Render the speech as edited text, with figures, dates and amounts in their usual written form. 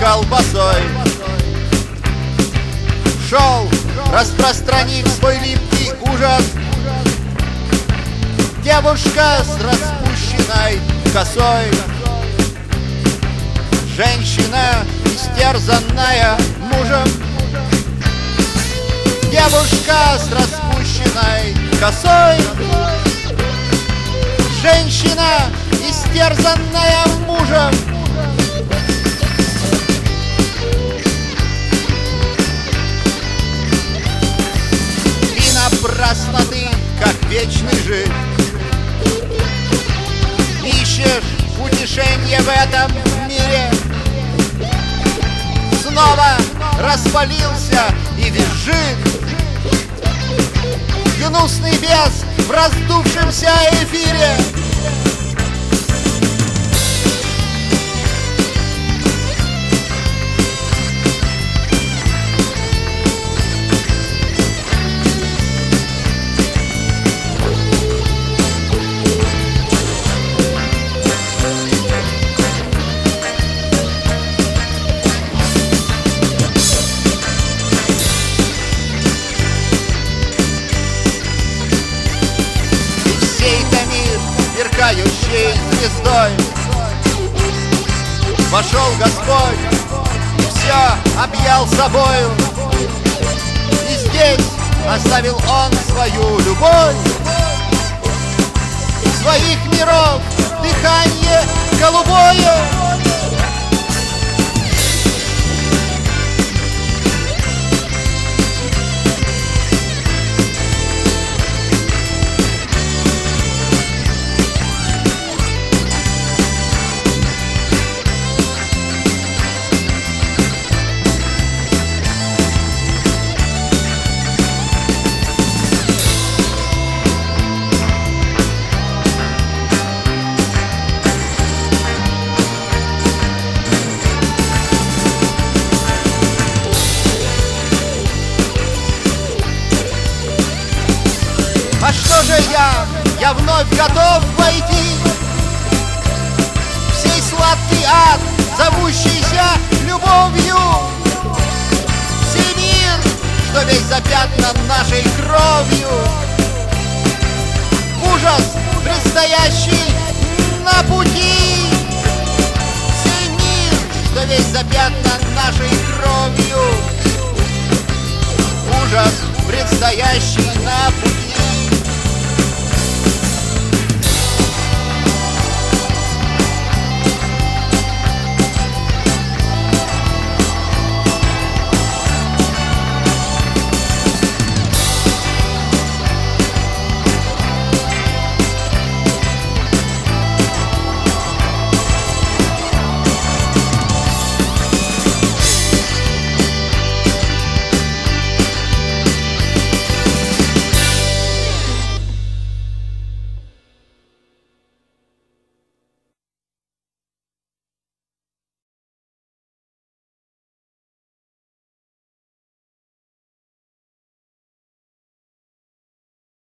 колбасой. Шел, распространив свой липкий ужас, девушка с распущенной косой. Женщина, истерзанная мужем. Девушка с распущенной косой. Женщина, истерзанная мужем. И напрасно ты, как вечный жид, ищешь утешение в этом мире. Снова распалился и визжит гнусный бес в раздувшемся эфире. Сверкающей звездой вошел Господь и все объял собою. И здесь оставил Он свою любовь, своих миров дыхание голубое. А что же я вновь готов войти в сей сладкий ад, зовущийся любовью. Сей мир, что весь запятнан нашей кровью, ужас, предстоящий на пути. Сей мир, что весь запятнан нашей кровью, ужас, предстоящий на пути.